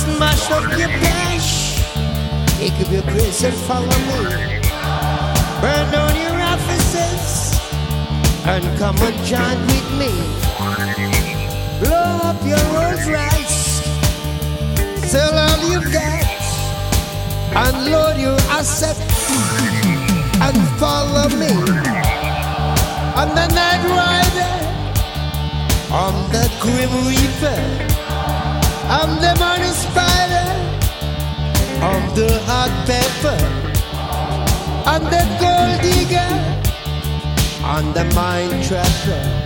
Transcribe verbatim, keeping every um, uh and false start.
smash up your cash. Pick up your grace and follow me. Burn down your offices and come and join with me. Blow up your Rolls Royce, sell all you've got, unload your assets and follow me. I'm the Night Rider, I'm the Grim Reaper, I'm the Money Spider, I'm the Hot Pepper, I'm the Gold Digger, I'm the Mind Trapper.